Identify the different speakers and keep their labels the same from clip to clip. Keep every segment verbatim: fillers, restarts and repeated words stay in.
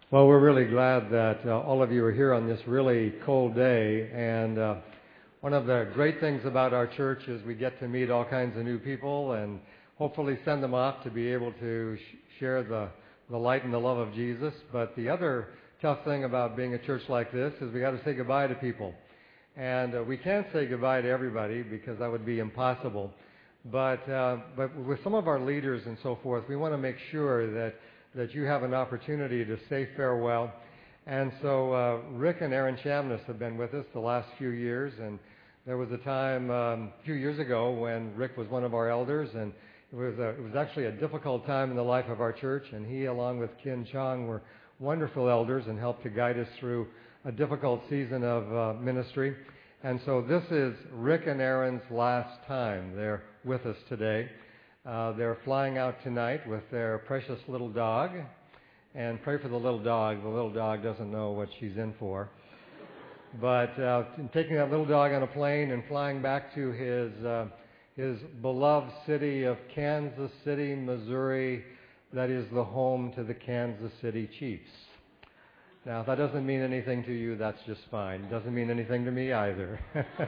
Speaker 1: Well, we're really glad that uh, all of you are here on this really cold day. And uh, one of the great things about our church is we get to meet all kinds of new people and hopefully send them off to be able to sh- share the, the light and the love of Jesus. But the other tough thing about being a church like this is we got to say goodbye to people. And uh, we can't say goodbye to everybody because that would be impossible. But, uh, but with some of our leaders and so forth, we want to make sure that that you have an opportunity to say farewell. And so uh, Rick and Erin Chamness have been with us the last few years, and there was a time um, a few years ago when Rick was one of our elders, and it was, a, it was actually a difficult time in the life of our church, and he, along with Kin Chong, were wonderful elders and helped to guide us through a difficult season of uh, ministry. And so this is Rick and Erin's last time. They're with us today. Uh, they're flying out tonight with their precious little dog, and pray for the little dog. The little dog doesn't know what she's in for. But uh, taking that little dog on a plane and flying back to his uh, his beloved city of Kansas City, Missouri, that is the home to the Kansas City Chiefs. Now, if that doesn't mean anything to you, that's just fine. It doesn't mean anything to me either.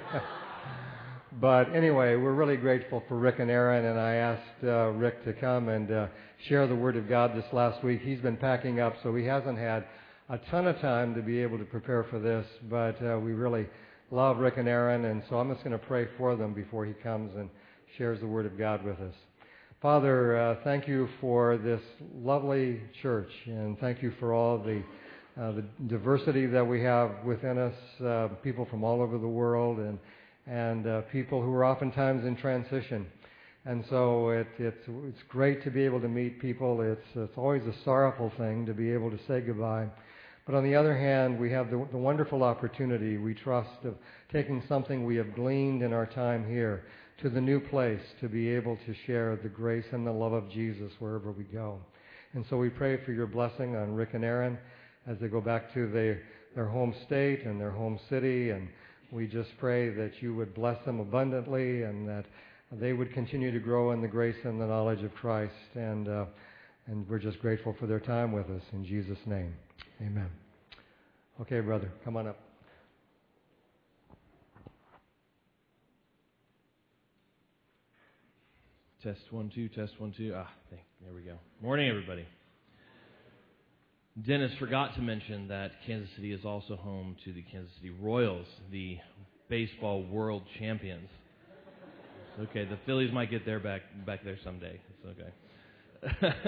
Speaker 1: But anyway, we're really grateful for Rick and Erin, and I asked uh, Rick to come and uh, share the Word of God this last week. He's been packing up, so he hasn't had a ton of time to be able to prepare for this, but uh, we really love Rick and Erin, and so I'm just going to pray for them before he comes and shares the Word of God with us. Father, uh, thank you for this lovely church, and thank you for all the uh, the diversity that we have within us, uh, people from all over the world, and and uh, people who are oftentimes in transition. And so it, it's it's great to be able to meet people. It's it's always a sorrowful thing to be able to say goodbye. But on the other hand, we have the, the wonderful opportunity, we trust, of taking something we have gleaned in our time here to the new place to be able to share the grace and the love of Jesus wherever we go. And so we pray for your blessing on Rick and Erin as they go back to their, their home state and their home city, and we just pray that you would bless them abundantly and that they would continue to grow in the grace and the knowledge of Christ. And uh, and we're just grateful for their time with us. In Jesus' name, amen. Okay, brother, come on up.
Speaker 2: Test one, two, test one, two. Ah, there we go. Morning, everybody. Dennis forgot to mention that Kansas City is also home to the Kansas City Royals, the baseball world champions. It's okay, the Phillies might get there back back there someday. It's okay.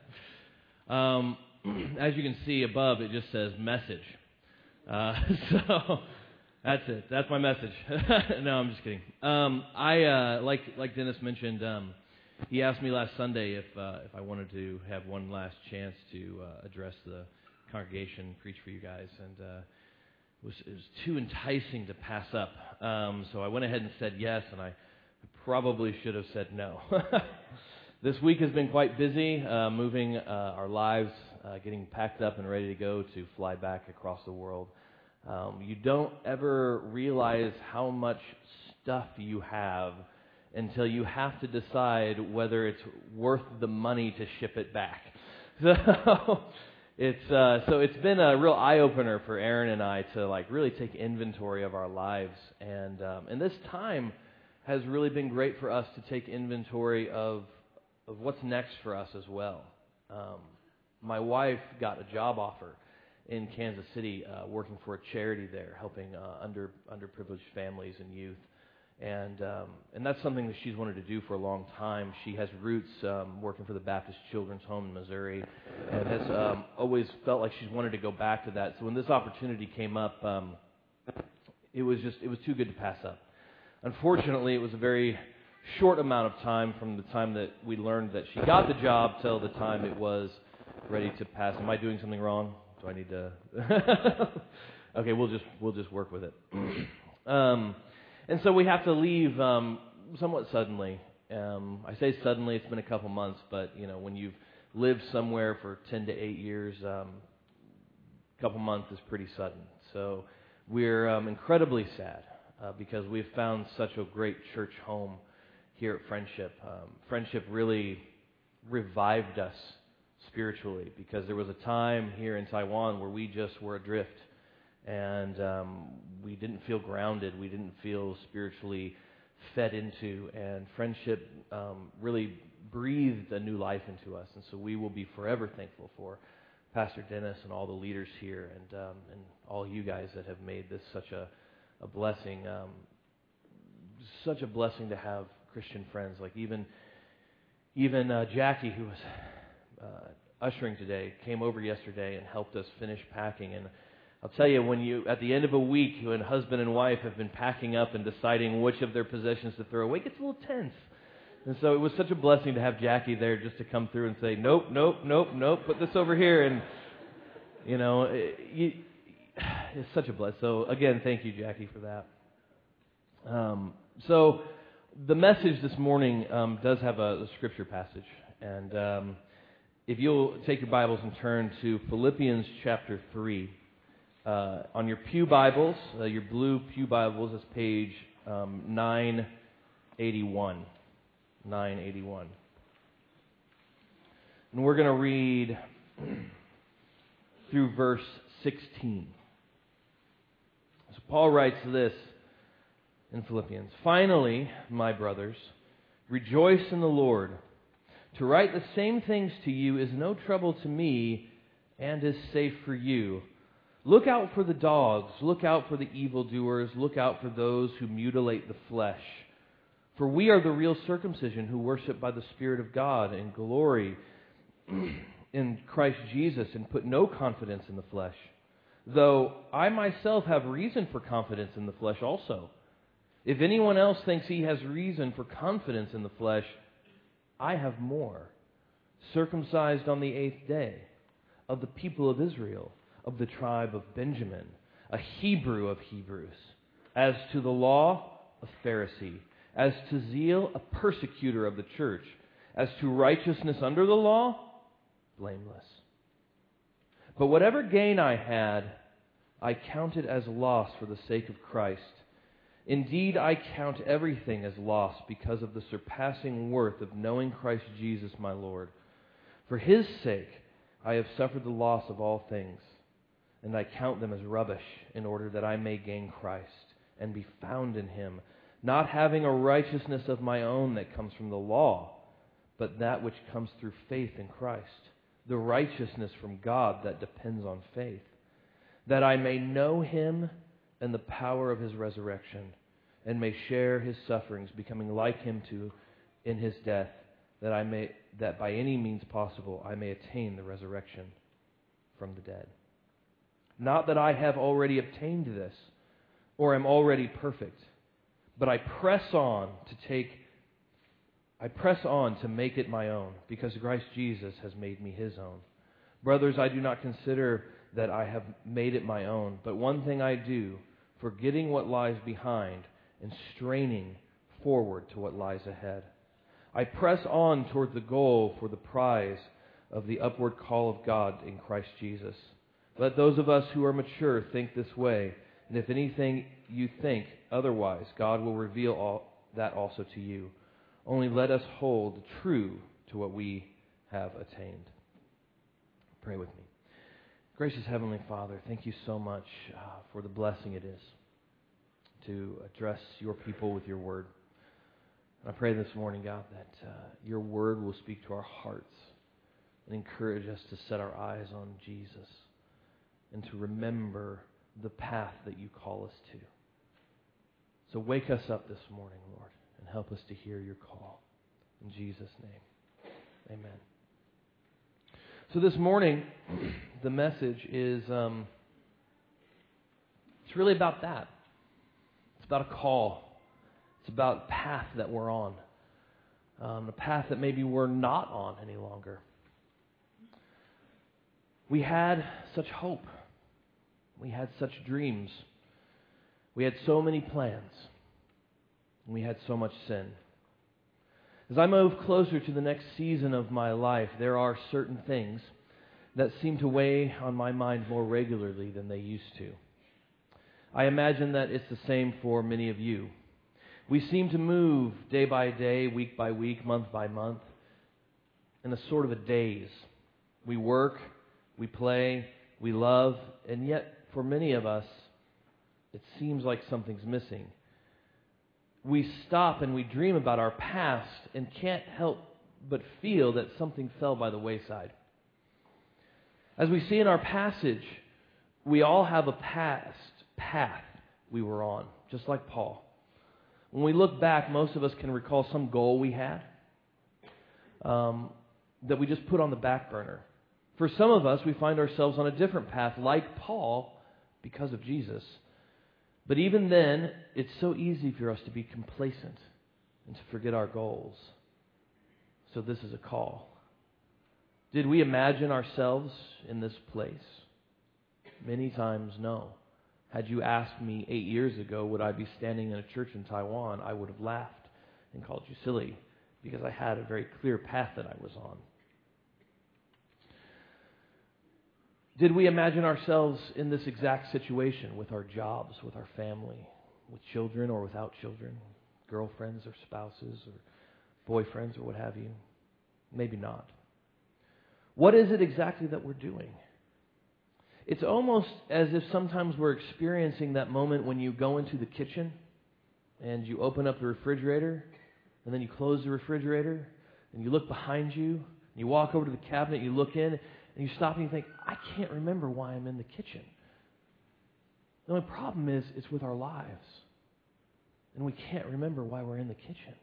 Speaker 2: um, as you can see above, it just says message. Uh, so that's it. That's my message. No, I'm just kidding. Um, I uh, like like Dennis mentioned. Um, He asked me last Sunday if uh, if I wanted to have one last chance to uh, address the congregation, preach for you guys, and uh, it was it was too enticing to pass up. Um, so I went ahead and said yes, and I probably should have said no. This week has been quite busy, uh, moving uh, our lives, uh, getting packed up and ready to go to fly back across the world. Um, you don't ever realize how much stuff you have until you have to decide whether it's worth the money to ship it back. So it's uh, so it's been a real eye opener for Erin and I to like really take inventory of our lives, and um, and this time has really been great for us to take inventory of of what's next for us as well. Um, my wife got a job offer in Kansas City, uh, working for a charity there, helping uh, under underprivileged families and youth. And um, and that's something that she's wanted to do for a long time. She has roots um, working for the Baptist Children's Home in Missouri, and has um, always felt like she's wanted to go back to that. So when this opportunity came up, um, it was just it was too good to pass up. Unfortunately, it was a very short amount of time from the time that we learned that she got the job till the time it was ready to pass. Am I doing something wrong? Do I need to? Okay, we'll just we'll just work with it. um, And so we have to leave um, somewhat suddenly. Um, I say suddenly; it's been a couple months, but you know, when you've lived somewhere for ten to eight years, um, a couple months is pretty sudden. So we're um, incredibly sad uh, because we've found such a great church home here at Friendship. Um, Friendship really revived us spiritually, because there was a time here in Taiwan where we just were adrift, and um, we didn't feel grounded, we didn't feel spiritually fed into, and friendship um, really breathed a new life into us. And so we will be forever thankful for Pastor Dennis and all the leaders here, and um, and all you guys that have made this such a, a blessing, um, such a blessing to have Christian friends. Like even even uh, Jackie, who was uh, ushering today, came over yesterday and helped us finish packing. And I'll tell you, when you at the end of a week, when husband and wife have been packing up and deciding which of their possessions to throw away, it gets a little tense. And so it was such a blessing to have Jackie there just to come through and say, nope, nope, nope, nope, put this over here. And, you know, it, you, it's such a blessing. So, again, thank you, Jackie, for that. Um, so the message this morning um, does have a, a scripture passage. And um, if you'll take your Bibles and turn to Philippians chapter three. Uh, on your pew Bibles, uh, your blue pew Bibles, it's page um, nine eighty-one. nine eighty-one. And we're going to read through verse sixteen. So Paul writes this in Philippians. Finally, my brothers, rejoice in the Lord. To write the same things to you is no trouble to me and is safe for you. Look out for the dogs, look out for the evildoers, look out for those who mutilate the flesh. For we are the real circumcision who worship by the Spirit of God and glory in Christ Jesus and put no confidence in the flesh. Though I myself have reason for confidence in the flesh also. If anyone else thinks he has reason for confidence in the flesh, I have more. Circumcised on the eighth day, of the people of Israel, of the tribe of Benjamin, a Hebrew of Hebrews. As to the law, a Pharisee. As to zeal, a persecutor of the church. As to righteousness under the law, blameless. But whatever gain I had, I counted as loss for the sake of Christ. Indeed, I count everything as loss because of the surpassing worth of knowing Christ Jesus my Lord. For His sake, I have suffered the loss of all things, and I count them as rubbish in order that I may gain Christ and be found in Him, not having a righteousness of my own that comes from the law, but that which comes through faith in Christ, the righteousness from God that depends on faith, that I may know Him and the power of His resurrection, and may share His sufferings, becoming like Him too in His death, that I may that by any means possible I may attain the resurrection from the dead. Not that I have already obtained this, or am already perfect, but I press on to take, I press on to make it my own, because Christ Jesus has made me His own. Brothers, I do not consider that I have made it my own, but one thing I do, forgetting what lies behind and straining forward to what lies ahead. I press on toward the goal for the prize of the upward call of God in Christ Jesus. Let those of us who are mature think this way, and if anything you think otherwise, God will reveal all that also to you. Only let us hold true to what we have attained. Pray with me. Gracious Heavenly Father, thank you so much uh, for the blessing it is to address your people with your word. And I pray this morning, God, that uh, your word will speak to our hearts and encourage us to set our eyes on Jesus and to remember the path that you call us to. So wake us up this morning, Lord, and help us to hear your call. In Jesus' name, amen. So this morning, the message is, um, it's really about that. It's about a call. It's about a path that we're on. Um, a path that maybe we're not on any longer. We had such hope. We had such dreams. We had so many plans. We had so much sin. As I move closer to the next season of my life, there are certain things that seem to weigh on my mind more regularly than they used to. I imagine that it's the same for many of you. We seem to move day by day, week by week, month by month, in a sort of a daze. We work, we play, we love, and yet for many of us, it seems like something's missing. We stop and we dream about our past and can't help but feel that something fell by the wayside. As we see in our passage, we all have a past path we were on, just like Paul. When we look back, most of us can recall some goal we had um, that we just put on the back burner. For some of us, we find ourselves on a different path, like Paul, because of Jesus. But even then, it's so easy for us to be complacent and to forget our goals. So this is a call. Did we imagine ourselves in this place? Many times, no. Had you asked me eight years ago, would I be standing in a church in Taiwan, I would have laughed and called you silly, because I had a very clear path that I was on. Did we imagine ourselves in this exact situation with our jobs, with our family, with children or without children, girlfriends or spouses or boyfriends or what have you? Maybe not. What is it exactly that we're doing? It's almost as if sometimes we're experiencing that moment when you go into the kitchen and you open up the refrigerator and then you close the refrigerator and you look behind you and you walk over to the cabinet, you look in and you stop and you think, I can't remember why I'm in the kitchen. The only problem is it's with our lives. And we can't remember why we're in the kitchen.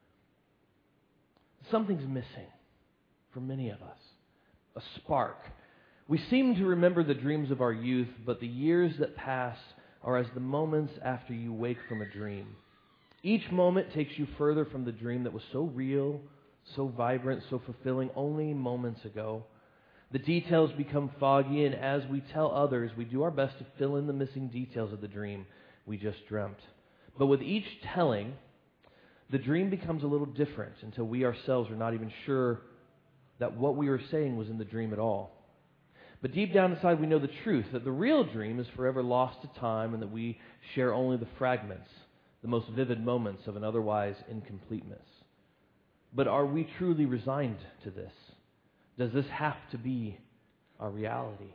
Speaker 2: Something's missing for many of us. A spark. We seem to remember the dreams of our youth, but the years that pass are as the moments after you wake from a dream. Each moment takes you further from the dream that was so real, so vibrant, so fulfilling only moments ago. The details become foggy, and as we tell others, we do our best to fill in the missing details of the dream we just dreamt. But with each telling, the dream becomes a little different until we ourselves are not even sure that what we were saying was in the dream at all. But deep down inside, we know the truth, that the real dream is forever lost to time and that we share only the fragments, the most vivid moments of an otherwise incompleteness. But are we truly resigned to this? Does this have to be our reality?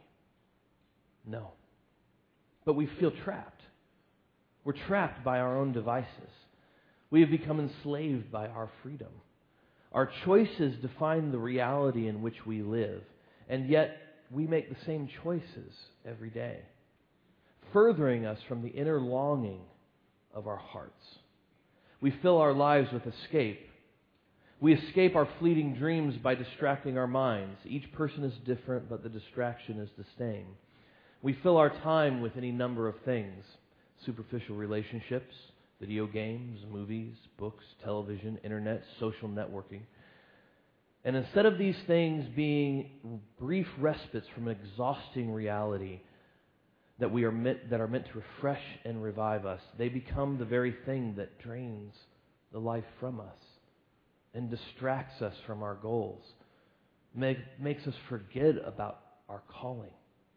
Speaker 2: No. But we feel trapped. We're trapped by our own devices. We have become enslaved by our freedom. Our choices define the reality in which we live, and yet we make the same choices every day, furthering us from the inner longing of our hearts. We fill our lives with escape. We escape our fleeting dreams by distracting our minds. Each person is different, but the distraction is the same. We fill our time with any number of things: superficial relationships, video games, movies, books, television, internet, social networking. And instead of these things being brief respites from an exhausting reality that we are meant, that are meant to refresh and revive us, they become the very thing that drains the life from us and distracts us from our goals, make, makes us forget about our calling.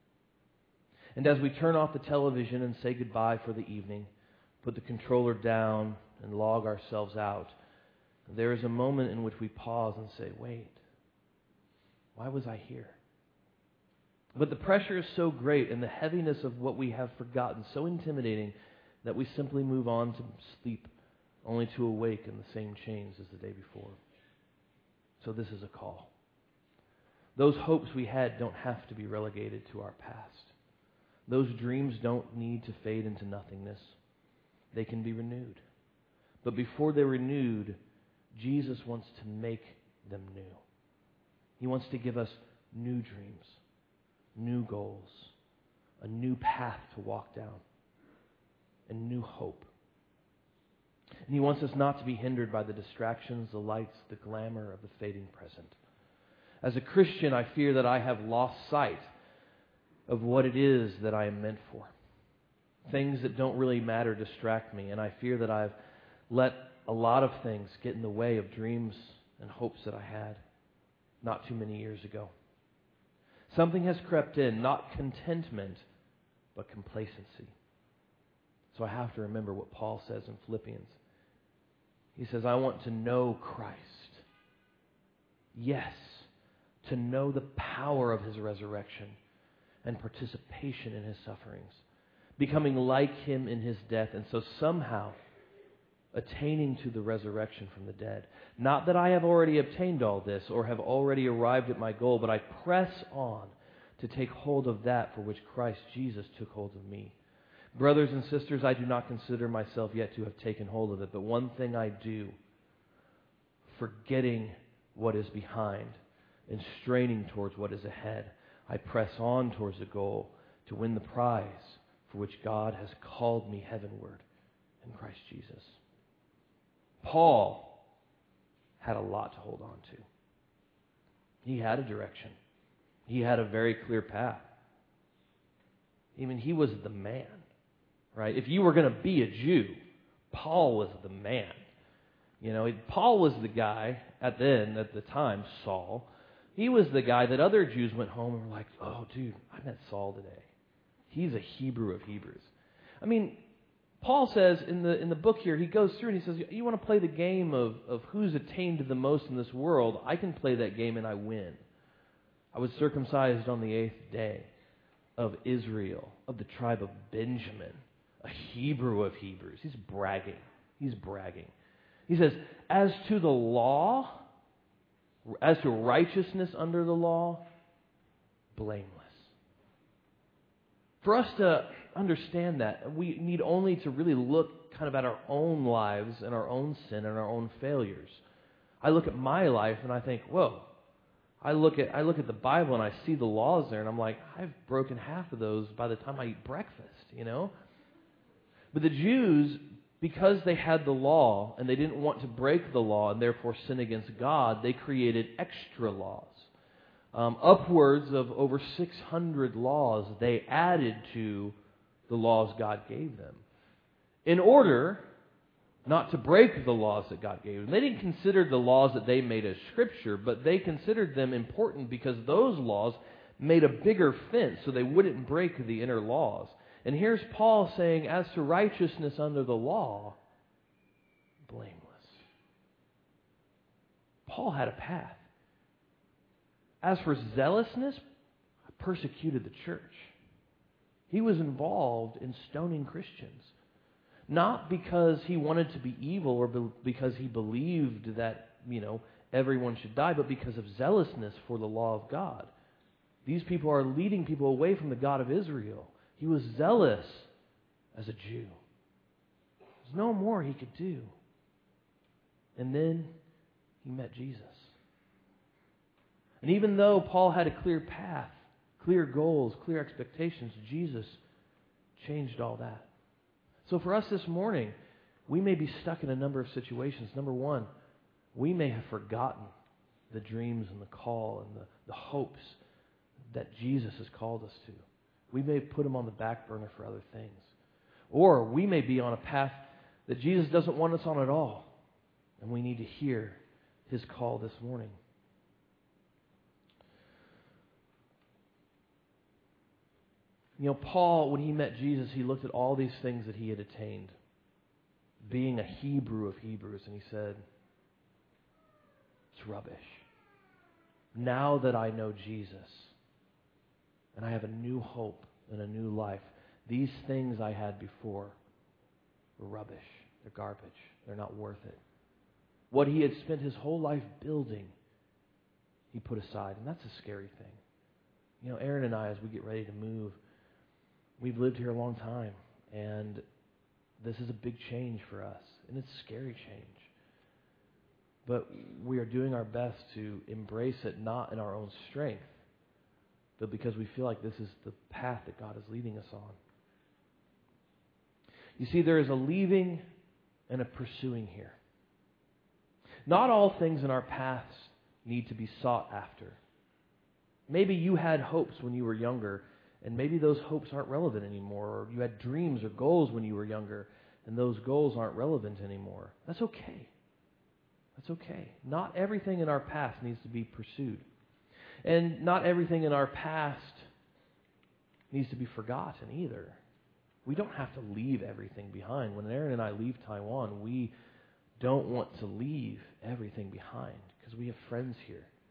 Speaker 2: And as we turn off the television and say goodbye for the evening, put the controller down and log ourselves out, there is a moment in which we pause and say, wait, why was I here? But the pressure is so great and the heaviness of what we have forgotten so intimidating that we simply move on to sleep, only to awake in the same chains as the day before. So this is a call. Those hopes we had don't have to be relegated to our past. Those dreams don't need to fade into nothingness. They can be renewed. But before they're renewed, Jesus wants to make them new. He wants to give us new dreams, new goals, a new path to walk down, and new hope. And He wants us not to be hindered by the distractions, the lights, the glamour of the fading present. As a Christian, I fear that I have lost sight of what it is that I am meant for. Things that don't really matter distract me, and I fear that I've let a lot of things get in the way of dreams and hopes that I had not too many years ago. Something has crept in, not contentment, but complacency. So I have to remember what Paul says in Philippians. He says, I want to know Christ. Yes, to know the power of His resurrection and participation in His sufferings, becoming like Him in His death, and so somehow attaining to the resurrection from the dead. Not that I have already obtained all this or have already arrived at my goal, but I press on to take hold of that for which Christ Jesus took hold of me. Brothers and sisters, I do not consider myself yet to have taken hold of it, but one thing I do, forgetting what is behind and straining towards what is ahead, I press on towards the goal to win the prize for which God has called me heavenward in Christ Jesus. Paul had a lot to hold on to. He had a direction. He had a very clear path. I mean, he was the man, right? If you were going to be a Jew, Paul was the man. You know, Paul was the guy, at then, at the time, Saul. He was the guy that other Jews went home and were like, oh, dude, I met Saul today. He's a Hebrew of Hebrews. I mean, Paul says in the in the book here, he goes through and he says, you want to play the game of, of who's attained the most in this world? I can play that game and I win. I was circumcised on the eighth day of Israel, of the tribe of Benjamin, a Hebrew of Hebrews. He's bragging. He's bragging. He says, as to the law, as to righteousness under the law, blameless. For us to understand that, we need only to really look kind of at our own lives and our own sin and our own failures. I look at my life and I think, whoa. I look at I look at the Bible and I see the laws there and I'm like, I've broken half of those by the time I eat breakfast, you know? But the Jews, because they had the law and they didn't want to break the law and therefore sin against God, they created extra laws. Um, upwards of over six hundred laws they added to the laws God gave them in order not to break the laws that God gave them. They didn't consider the laws that they made as Scripture, but they considered them important because those laws made a bigger fence so they wouldn't break the inner laws. And here's Paul saying, as to righteousness under the law, blameless. Paul had a path. As for zealousness, I persecuted the church. He was involved in stoning Christians. Not because he wanted to be evil or be- because he believed that, you know, everyone should die, but because of zealousness for the law of God. These people are leading people away from the God of Israel. He was zealous as a Jew. There's no more he could do. And then he met Jesus. And even though Paul had a clear path, clear goals, clear expectations, Jesus changed all that. So for us this morning, we may be stuck in a number of situations. Number one, we may have forgotten the dreams and the call and the, the hopes that Jesus has called us to. We may put them on the back burner for other things. Or we may be on a path that Jesus doesn't want us on at all. And we need to hear His call this morning. You know, Paul, when he met Jesus, he looked at all these things that he had attained, being a Hebrew of Hebrews, and he said, it's rubbish. Now that I know Jesus, and I have a new hope and a new life, these things I had before were rubbish. They're garbage. They're not worth it. What he had spent his whole life building, he put aside, and that's a scary thing. You know, Aaron and I, as we get ready to move, we've lived here a long time, and this is a big change for us, and it's a scary change. But we are doing our best to embrace it, not in our own strength, but because we feel like this is the path that God is leading us on. You see, there is a leaving and a pursuing here. Not all things in our paths need to be sought after. Maybe you had hopes when you were younger, and maybe those hopes aren't relevant anymore. Or you had dreams or goals when you were younger, and those goals aren't relevant anymore. That's okay. That's okay. Not everything in our past needs to be pursued. And not everything in our past needs to be forgotten either. We don't have to leave everything behind. When Aaron and I leave Taiwan, we don't want to leave everything behind because we have friends here.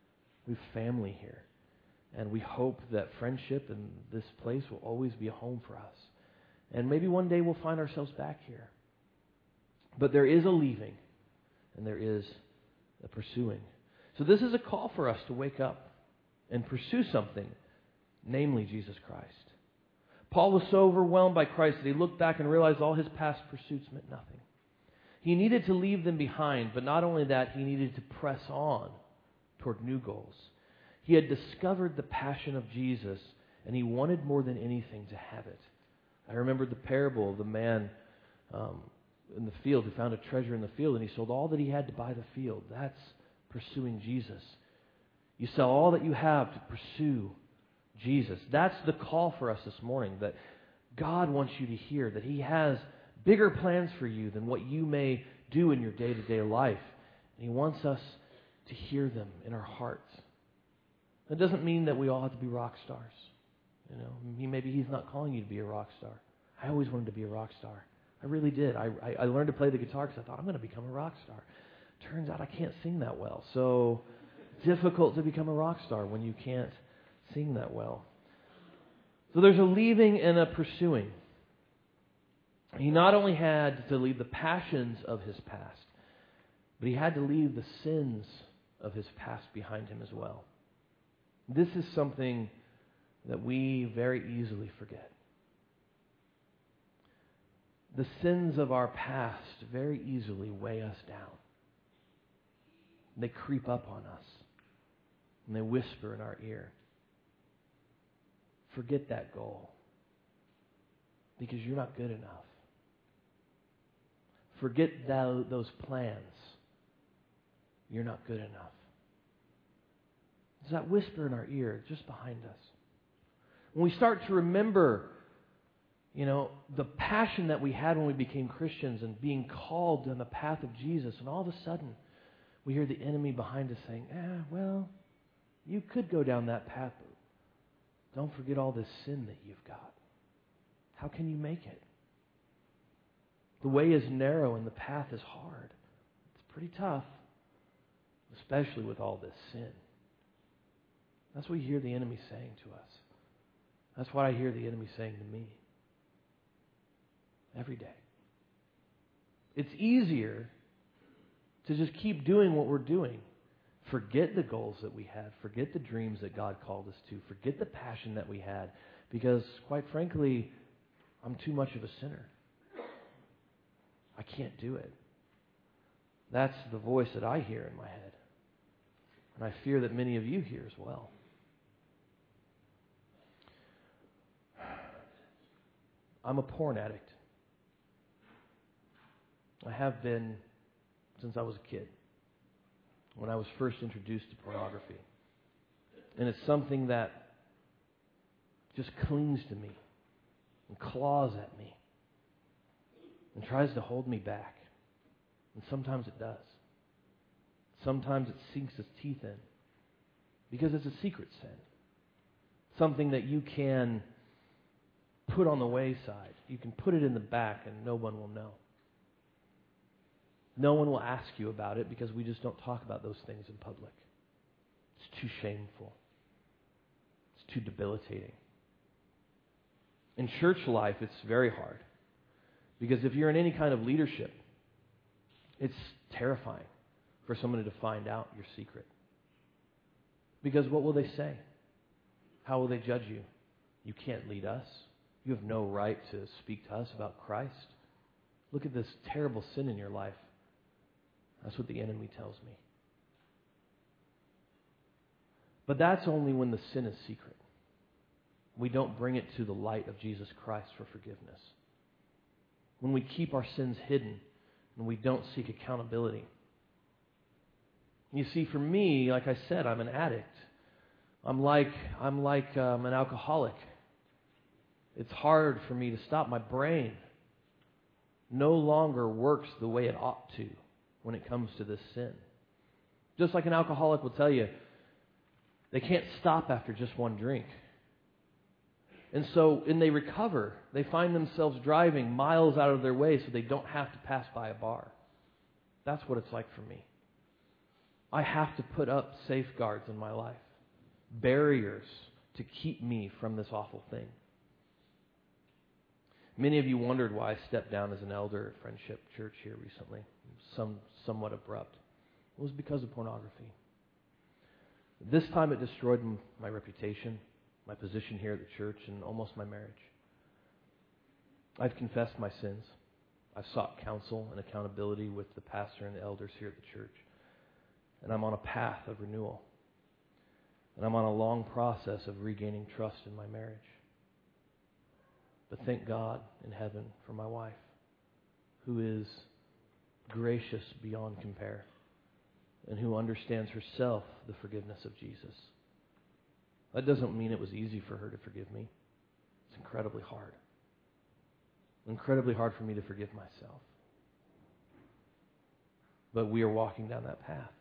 Speaker 2: We have family here. And we hope that friendship and this place will always be a home for us. And maybe one day we'll find ourselves back here. But there is a leaving, and there is a pursuing. So this is a call for us to wake up and pursue something, namely Jesus Christ. Paul was so overwhelmed by Christ that he looked back and realized all his past pursuits meant nothing. He needed to leave them behind, but not only that, he needed to press on toward new goals. He had discovered the passion of Jesus, and he wanted more than anything to have it. I remember the parable of the man um, in the field who found a treasure in the field, and he sold all that he had to buy the field. That's pursuing Jesus. You sell all that you have to pursue Jesus. That's the call for us this morning, that God wants you to hear, that He has bigger plans for you than what you may do in your day-to-day life. And He wants us to hear them in our hearts. That doesn't mean that we all have to be rock stars. You know, maybe He's not calling you to be a rock star. I always wanted to be a rock star. I really did. I, I, I learned to play the guitar because I thought, I'm going to become a rock star. Turns out I can't sing that well. So difficult to become a rock star when you can't sing that well. So there's a leaving and a pursuing. He not only had to leave the passions of his past, but he had to leave the sins of his past behind him as well. This is something that we very easily forget. The sins of our past very easily weigh us down. They creep up on us, and they whisper in our ear. Forget that goal, because you're not good enough. Forget that, those plans. You're not good enough. There's that whisper in our ear just behind us. When we start to remember, you know, the passion that we had when we became Christians and being called on the path of Jesus, and all of a sudden we hear the enemy behind us saying, ah, well, you could go down that path, but don't forget all this sin that you've got. How can you make it? The way is narrow and the path is hard. It's pretty tough, especially with all this sin. That's what you hear the enemy saying to us. That's what I hear the enemy saying to me every day. It's easier to just keep doing what we're doing. Forget the goals that we had. Forget the dreams that God called us to. Forget the passion that we had. Because, quite frankly, I'm too much of a sinner. I can't do it. That's the voice that I hear in my head. And I fear that many of you hear as well. I'm a porn addict. I have been since I was a kid, when I was first introduced to pornography. And it's something that just clings to me and claws at me and tries to hold me back. And sometimes it does. Sometimes it sinks its teeth in because it's a secret sin. Something that you can put on the wayside. You can put it in the back and no one will know. No one will ask you about it because we just don't talk about those things in public. It's too shameful. It's too debilitating. In church life, it's very hard. Because if you're in any kind of leadership, it's terrifying for somebody to find out your secret. Because what will they say? How will they judge you? You can't lead us. You have no right to speak to us about Christ. Look at this terrible sin in your life. That's what the enemy tells me. But that's only when the sin is secret. We don't bring it to the light of Jesus Christ for forgiveness. When we keep our sins hidden and we don't seek accountability. You see, for me, like I said, I'm an addict. I'm like I'm like um, an alcoholic. It's hard for me to stop. My brain no longer works the way it ought to when it comes to this sin. Just like an alcoholic will tell you, they can't stop after just one drink. And so when they recover, they find themselves driving miles out of their way so they don't have to pass by a bar. That's what it's like for me. I have to put up safeguards in my life, barriers to keep me from this awful thing. Many of you wondered why I stepped down as an elder at Friendship Church here recently, some somewhat abrupt. It was because of pornography. This time it destroyed my reputation, my position here at the church, and almost my marriage. I've confessed my sins. I've sought counsel and accountability with the pastor and the elders here at the church. And I'm on a path of renewal. And I'm on a long process of regaining trust in my marriage. But thank God in heaven for my wife, who is gracious beyond compare, and who understands herself the forgiveness of Jesus. That doesn't mean it was easy for her to forgive me. It's incredibly hard. Incredibly hard for me to forgive myself. But we are walking down that path.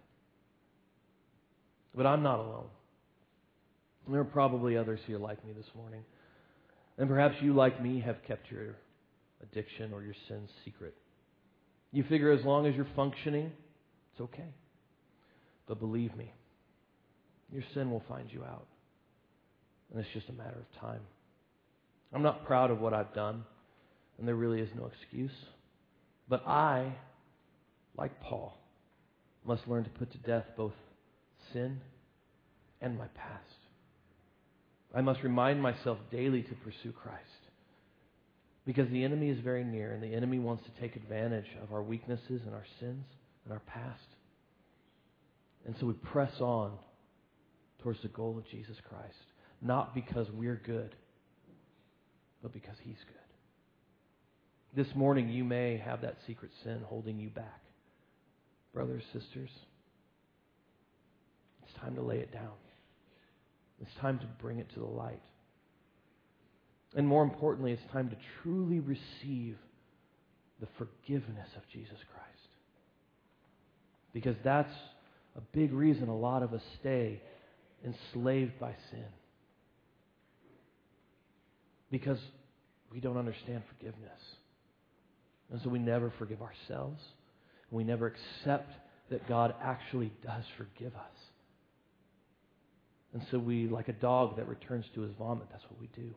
Speaker 2: But I'm not alone. There are probably others here like me this morning. And perhaps you, like me, have kept your addiction or your sins secret. You figure as long as you're functioning, it's okay. But believe me, your sin will find you out. And it's just a matter of time. I'm not proud of what I've done, and there really is no excuse. But I, like Paul, must learn to put to death both sin and my past. I must remind myself daily to pursue Christ. Because the enemy is very near, and the enemy wants to take advantage of our weaknesses and our sins and our past. And so we press on towards the goal of Jesus Christ. Not because we're good, but because He's good. This morning you may have that secret sin holding you back. Brothers, sisters, it's time to lay it down. It's time to bring it to the light. And more importantly, it's time to truly receive the forgiveness of Jesus Christ. Because that's a big reason a lot of us stay enslaved by sin. Because we don't understand forgiveness. And so we never forgive ourselves. And we never accept that God actually does forgive us. And so we, like a dog that returns to his vomit, that's what we do.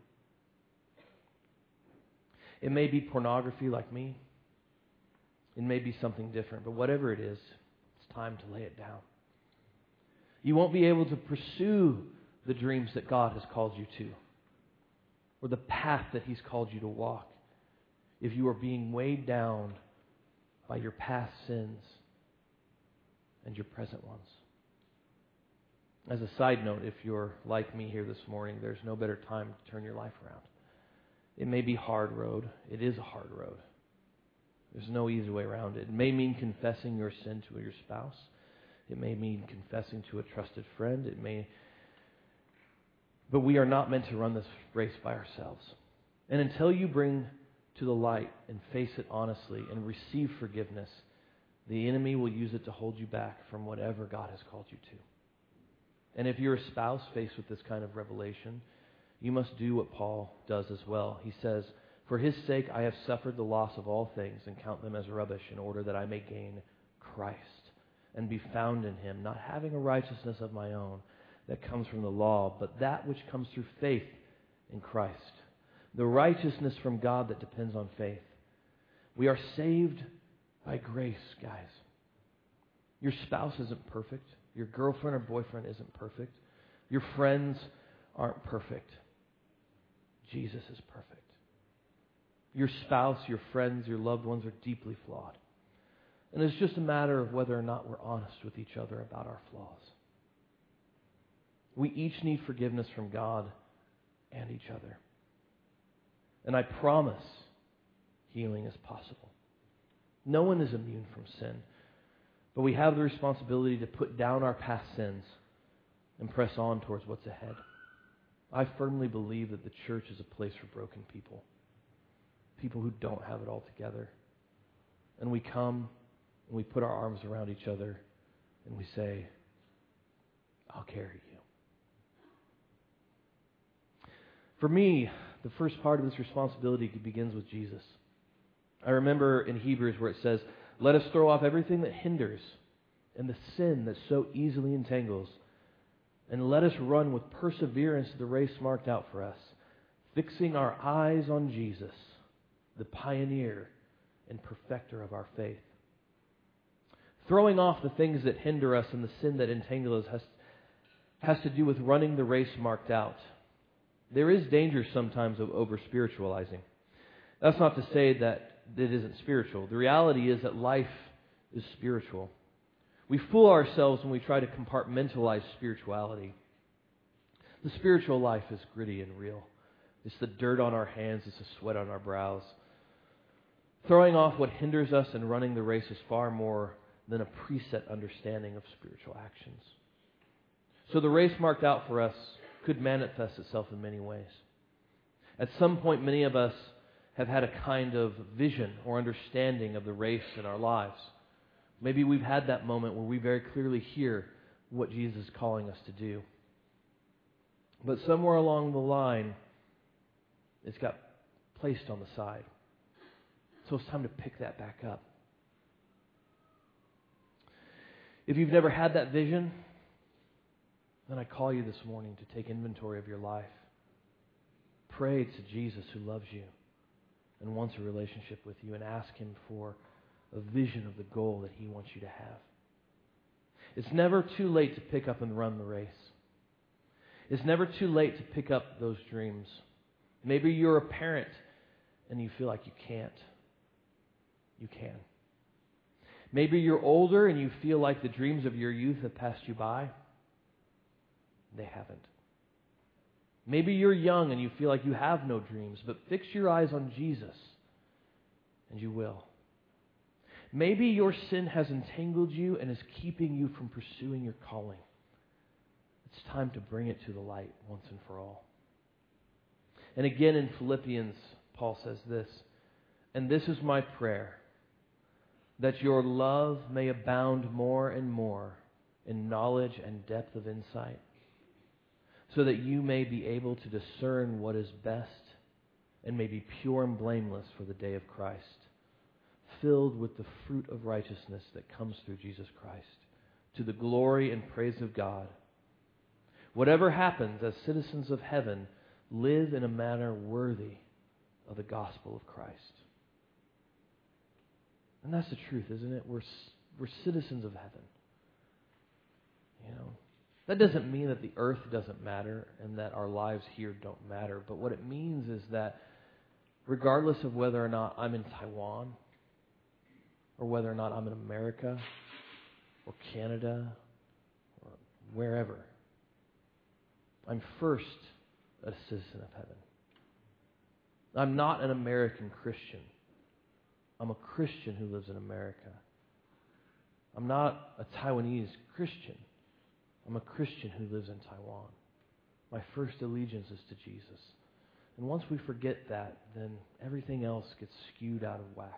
Speaker 2: It may be pornography like me. It may be something different. But whatever it is, it's time to lay it down. You won't be able to pursue the dreams that God has called you to, or the path that He's called you to walk, if you are being weighed down by your past sins and your present ones. As a side note, if you're like me here this morning, there's no better time to turn your life around. It may be a hard road. It is a hard road. There's no easy way around it. It may mean confessing your sin to your spouse. It may mean confessing to a trusted friend. It may... But we are not meant to run this race by ourselves. And until you bring to the light and face it honestly and receive forgiveness, the enemy will use it to hold you back from whatever God has called you to. And if you're a spouse faced with this kind of revelation, you must do what Paul does as well. He says, "For His sake I have suffered the loss of all things and count them as rubbish in order that I may gain Christ and be found in Him, not having a righteousness of my own that comes from the law, but that which comes through faith in Christ, the righteousness from God that depends on faith." We are saved by grace, guys. Your spouse isn't perfect. Your girlfriend or boyfriend isn't perfect. Your friends aren't perfect. Jesus is perfect. Your spouse, your friends, your loved ones are deeply flawed. And it's just a matter of whether or not we're honest with each other about our flaws. We each need forgiveness from God and each other. And I promise healing is possible. No one is immune from sin. But we have the responsibility to put down our past sins and press on towards what's ahead. I firmly believe that the church is a place for broken people. People who don't have it all together. And we come and we put our arms around each other and we say, "I'll carry you." For me, the first part of this responsibility begins with Jesus. I remember in Hebrews where it says, "Let us throw off everything that hinders and the sin that so easily entangles, and let us run with perseverance the race marked out for us, fixing our eyes on Jesus, the pioneer and perfecter of our faith. Throwing off the things that hinder us and the sin that entangles us has, has to do with running the race marked out. There is danger sometimes of over-spiritualizing. That's not to say that it isn't spiritual. The reality is that life is spiritual. We fool ourselves when we try to compartmentalize spirituality. The spiritual life is gritty and real. It's the dirt on our hands. It's the sweat on our brows. Throwing off what hinders us and running the race is far more than a preset understanding of spiritual actions. So the race marked out for us could manifest itself in many ways. At some point, many of us have had a kind of vision or understanding of the race in our lives. Maybe we've had that moment where we very clearly hear what Jesus is calling us to do. But somewhere along the line, it's got placed on the side. So it's time to pick that back up. If you've never had that vision, then I call you this morning to take inventory of your life. Pray to Jesus who loves you and wants a relationship with you, and ask Him for a vision of the goal that He wants you to have. It's never too late to pick up and run the race. It's never too late to pick up those dreams. Maybe you're a parent and you feel like you can't. You can. Maybe you're older and you feel like the dreams of your youth have passed you by. They haven't. Maybe you're young and you feel like you have no dreams, but fix your eyes on Jesus and you will. Maybe your sin has entangled you and is keeping you from pursuing your calling. It's time to bring it to the light once and for all. And again in Philippians, Paul says this, "And this is my prayer, that your love may abound more and more in knowledge and depth of insight, so that you may be able to discern what is best and may be pure and blameless for the day of Christ, filled with the fruit of righteousness that comes through Jesus Christ, to the glory and praise of God. Whatever happens, as citizens of heaven, live in a manner worthy of the gospel of Christ." And that's the truth, isn't it? We're, we're citizens of heaven. You know, that doesn't mean that the earth doesn't matter and that our lives here don't matter. But what it means is that regardless of whether or not I'm in Taiwan, or whether or not I'm in America, or Canada, or wherever, I'm first a citizen of heaven. I'm not an American Christian. I'm a Christian who lives in America. I'm not a Taiwanese Christian. I'm a Christian who lives in Taiwan. My first allegiance is to Jesus. And once we forget that, then everything else gets skewed out of whack.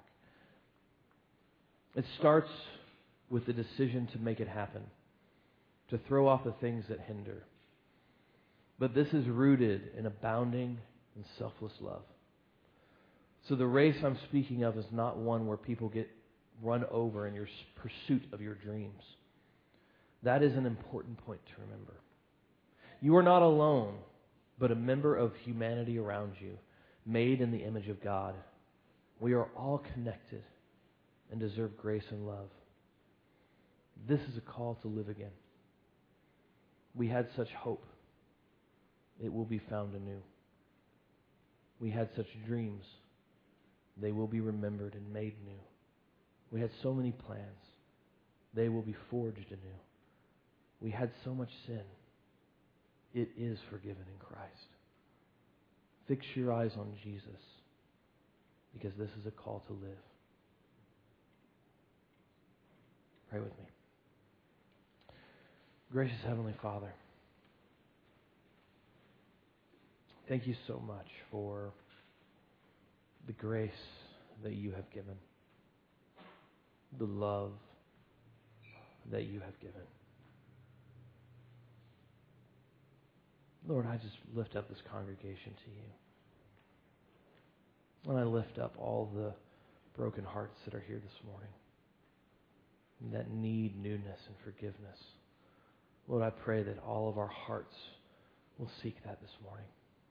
Speaker 2: It starts with the decision to make it happen, to throw off the things that hinder. But this is rooted in abounding and selfless love. So the race I'm speaking of is not one where people get run over in your pursuit of your dreams. That is an important point to remember. You are not alone, but a member of humanity around you, made in the image of God. We are all connected and deserve grace and love. This is a call to live again. We had such hope. It will be found anew. We had such dreams. They will be remembered and made new. We had so many plans. They will be forged anew. We had so much sin. It is forgiven in Christ. Fix your eyes on Jesus, because this is a call to live. Pray with me. Gracious Heavenly Father, thank you so much for the grace that you have given, the love that you have given. Lord, I just lift up this congregation to you. And I lift up all the broken hearts that are here this morning. that need newness and forgiveness. Lord, I pray that all of our hearts will seek that this morning.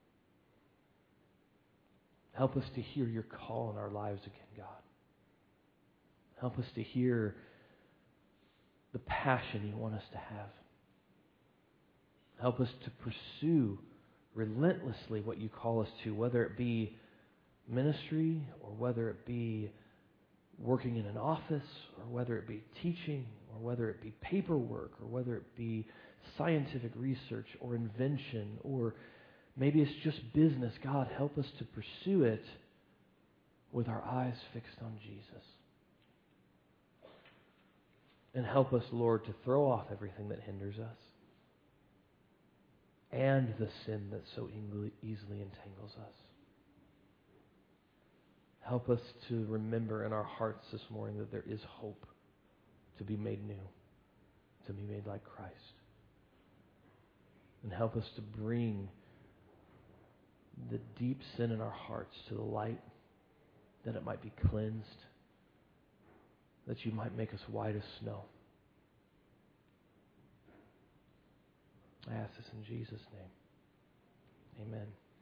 Speaker 2: Help us to hear your call in our lives again, God. Help us to hear the passion you want us to have. Help us to pursue relentlessly what you call us to, whether it be ministry or whether it be working in an office or whether it be teaching or whether it be paperwork or whether it be scientific research or invention or maybe it's just business. God, help us to pursue it with our eyes fixed on Jesus. And help us, Lord, to throw off everything that hinders us and the sin that so easily entangles us. Help us to remember in our hearts this morning that there is hope to be made new, to be made like Christ. And help us to bring the deep sin in our hearts to the light, that it might be cleansed, that you might make us white as snow. I ask this in Jesus' name. Amen.